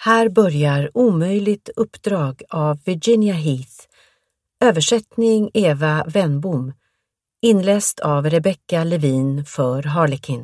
Här börjar Omöjligt uppdrag av Virginia Heath. Översättning Eva Wennbom. Inläst av Rebecca Levin för Harlequin.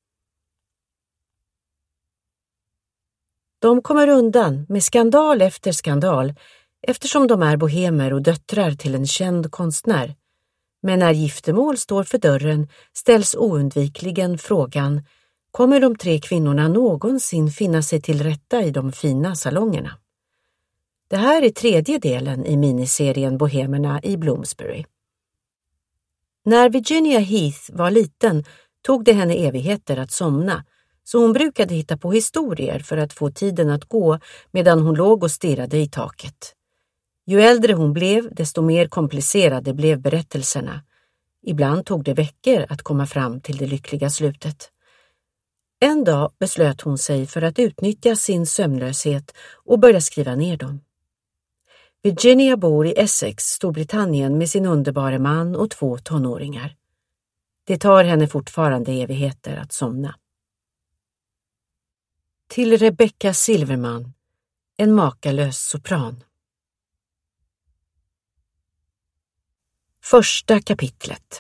De kommer undan med skandal efter skandal eftersom de är bohemer och döttrar till en känd konstnär. Men när giftermål står för dörren ställs oundvikligen frågan: kommer de tre kvinnorna någonsin finna sig till rätta i de fina salongerna? Det här är tredje delen i miniserien Bohemerna i Bloomsbury. När Virginia Heath var liten tog det henne evigheter att somna, så hon brukade hitta på historier för att få tiden att gå medan hon låg och stirrade i taket. Ju äldre hon blev, desto mer komplicerade blev berättelserna. Ibland tog det veckor att komma fram till det lyckliga slutet. En dag beslöt hon sig för att utnyttja sin sömnlöshet och börja skriva ner dem. Virginia bor i Essex, Storbritannien med sin underbara man och 2 tonåringar. Det tar henne fortfarande evigheter att somna. Till Rebecca Silverman, en makalös sopran. Första kapitlet.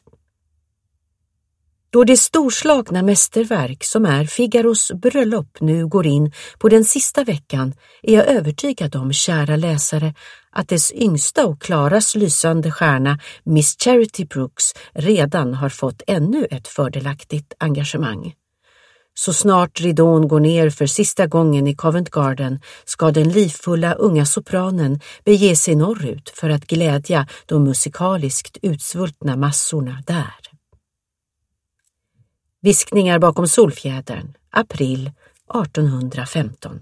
Då det storslagna mästerverk som är Figaros bröllop nu går in på den sista veckan är jag övertygad om, kära läsare, att dess yngsta och klarast lysande stjärna Miss Charity Brooks redan har fått ännu ett fördelaktigt engagemang. Så snart ridån går ner för sista gången i Covent Garden ska den livfulla unga sopranen bege sig norrut för att glädja de musikaliskt utsvultna massorna där. Viskningar bakom solfjädern, april 1815.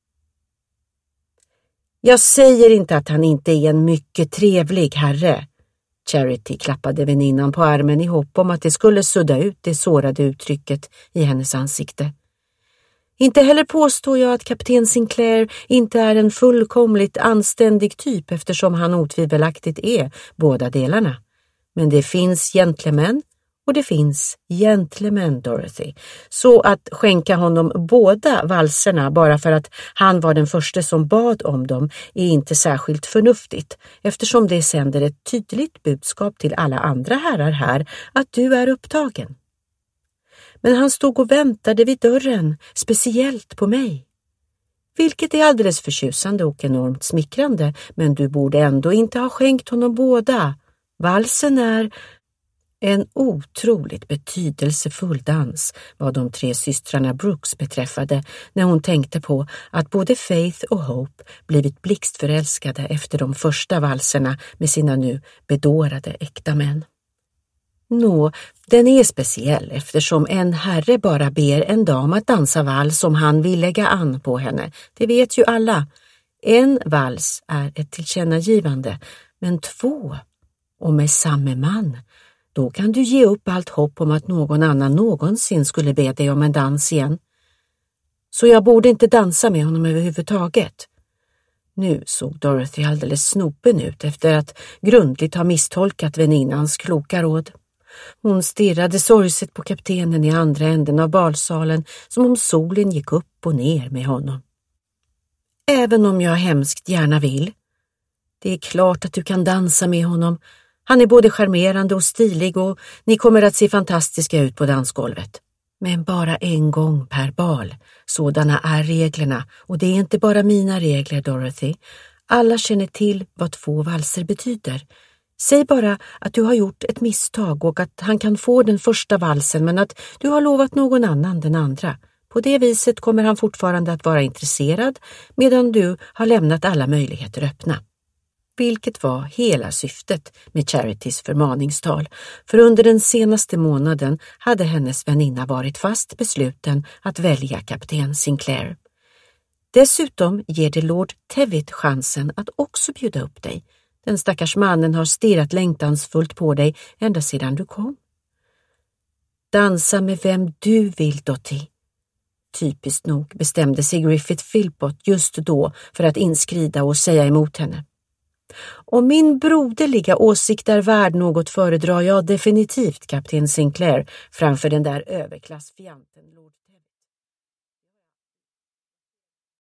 Jag säger inte att han inte är en mycket trevlig herre. Charity klappade väninnan på armen i hopp om att det skulle sudda ut det sårade uttrycket i hennes ansikte. Inte heller påstår jag att kapten Sinclair inte är en fullkomligt anständig typ eftersom han otvivelaktigt är båda delarna. Men det finns gentlemän och det finns gentlemän, Dorothy. Så att skänka honom båda valserna bara för att han var den första som bad om dem är inte särskilt förnuftigt, eftersom det sänder ett tydligt budskap till alla andra herrar här att du är upptagen. Men han stod och väntade vid dörren, speciellt på mig. Vilket är alldeles förtjusande och enormt smickrande, men du borde ändå inte ha skänkt honom båda. Valsen är en otroligt betydelsefull dans vad de 3 systrarna Brooks beträffade när hon tänkte på att både Faith och Hope blivit blixtförälskade efter de första valserna med sina nu bedårade äkta män. Den är speciell eftersom en herre bara ber en dam att dansa vals som han vill lägga an på henne. Det vet ju alla. En vals är ett tillkännagivande, men 2 och med samme man. Då kan du ge upp allt hopp om att någon annan någonsin skulle be dig om en dans igen. Så jag borde inte dansa med honom överhuvudtaget. Nu såg Dorothy alldeles snopen ut efter att grundligt ha misstolkat väninnans kloka råd. Hon stirrade sorgset på kaptenen i andra änden av balsalen som om solen gick upp och ner med honom. Även om jag hemskt gärna vill. Det är klart att du kan dansa med honom. Han är både charmerande och stilig och ni kommer att se fantastiska ut på dansgolvet. Men bara en gång per bal. Sådana är reglerna och det är inte bara mina regler, Dorothy. Alla känner till vad 2 valser betyder. Säg bara att du har gjort ett misstag och att han kan få den första valsen men att du har lovat någon annan den andra. På det viset kommer han fortfarande att vara intresserad medan du har lämnat alla möjligheter öppna. Vilket var hela syftet med Charities förmaningstal, för under den senaste månaden hade hennes väninna varit fast besluten att välja kapten Sinclair. Dessutom ger det Lord Tevitt chansen att också bjuda upp dig. Den stackars mannen har stirrat längtansfullt på dig ända sedan du kom. Dansa med vem du vill, Dottie. Typiskt nog bestämde sig Griffith Philpott just då för att inskrida och säga emot henne. Om min broderliga åsikt är värd något föredrar jag definitivt kapten Sinclair framför den där överklassfianten Lord